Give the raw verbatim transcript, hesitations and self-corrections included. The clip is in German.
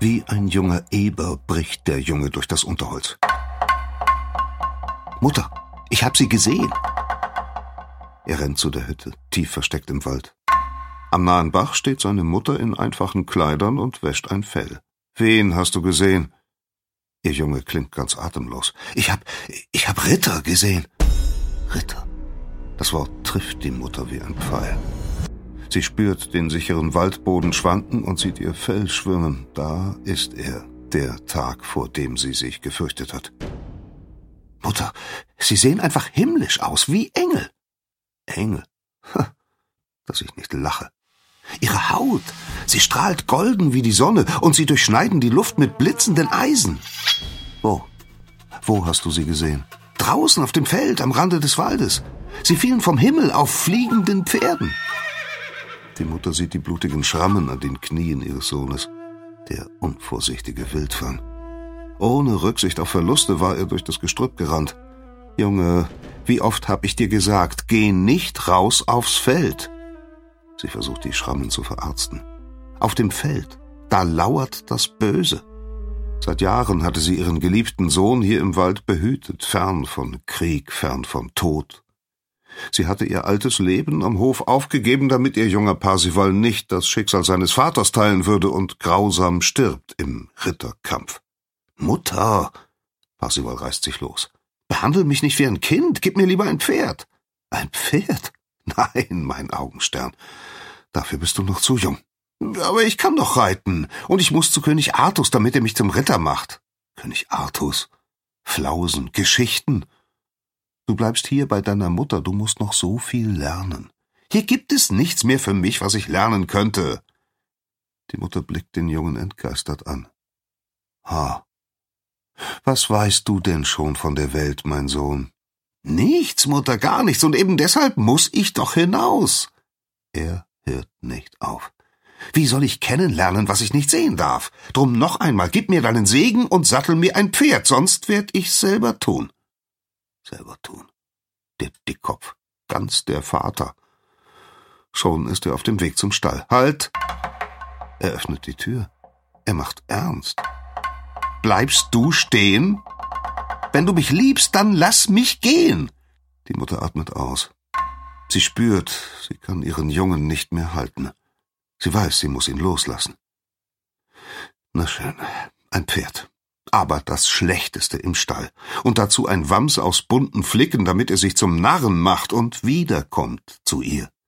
Wie ein junger Eber bricht der Junge durch das Unterholz. »Mutter, ich hab sie gesehen!« Er rennt zu der Hütte, tief versteckt im Wald. Am nahen Bach steht seine Mutter in einfachen Kleidern und wäscht ein Fell. »Wen hast du gesehen?« Ihr Junge klingt ganz atemlos. »Ich hab, ich hab Ritter gesehen.« Ritter. Das Wort trifft die Mutter wie ein Pfeil. Sie spürt den sicheren Waldboden schwanken und sieht ihr Fell schwimmen. Da ist er, der Tag, vor dem sie sich gefürchtet hat. »Mutter, sie sehen einfach himmlisch aus, wie Engel.« »Engel? Ha, dass ich nicht lache. Ihre Haut, sie strahlt golden wie die Sonne und sie durchschneiden die Luft mit blitzenden Eisen.« »Wo? Wo hast du sie gesehen?« »Draußen auf dem Feld, am Rande des Waldes. Sie fielen vom Himmel auf fliegenden Pferden.« Die Mutter sieht die blutigen Schrammen an den Knien ihres Sohnes. Der unvorsichtige Wildfang. Ohne Rücksicht auf Verluste war er durch das Gestrüpp gerannt. »Junge, wie oft hab ich dir gesagt, geh nicht raus aufs Feld!« Sie versucht, die Schrammen zu verarzten. Auf dem Feld, da lauert das Böse. Seit Jahren hatte sie ihren geliebten Sohn hier im Wald behütet, fern von Krieg, fern vom Tod. Sie hatte ihr altes Leben am Hof aufgegeben, damit ihr junger Parsival nicht das Schicksal seines Vaters teilen würde und grausam stirbt im Ritterkampf. »Mutter!« Parsival reißt sich los. »Behandle mich nicht wie ein Kind, gib mir lieber ein Pferd.« »Ein Pferd? Nein, mein Augenstern. Dafür bist du noch zu jung.« »Aber ich kann doch reiten, und ich muss zu König Artus, damit er mich zum Ritter macht.« »König Artus? Flausen, Geschichten? Du bleibst hier bei deiner Mutter, du musst noch so viel lernen. Hier gibt es nichts mehr für mich, was ich lernen könnte.« Die Mutter blickt den Jungen entgeistert an. »Ha, was weißt du denn schon von der Welt, mein Sohn?« »Nichts, Mutter, gar nichts, und eben deshalb muss ich doch hinaus.« Er hört nicht auf. »Wie soll ich kennenlernen, was ich nicht sehen darf? Drum noch einmal, gib mir deinen Segen und sattel mir ein Pferd, sonst werd ich's selber tun.« Selber tun. Der Dickkopf, ganz der Vater. Schon ist er auf dem Weg zum Stall. »Halt!« Er öffnet die Tür. Er macht ernst. »Bleibst du stehen? Wenn du mich liebst, dann lass mich gehen!« Die Mutter atmet aus. Sie spürt, sie kann ihren Jungen nicht mehr halten. Sie weiß, sie muss ihn loslassen. Na schön, ein Pferd. Aber das Schlechteste im Stall. Und dazu ein Wams aus bunten Flicken, damit er sich zum Narren macht und wiederkommt zu ihr.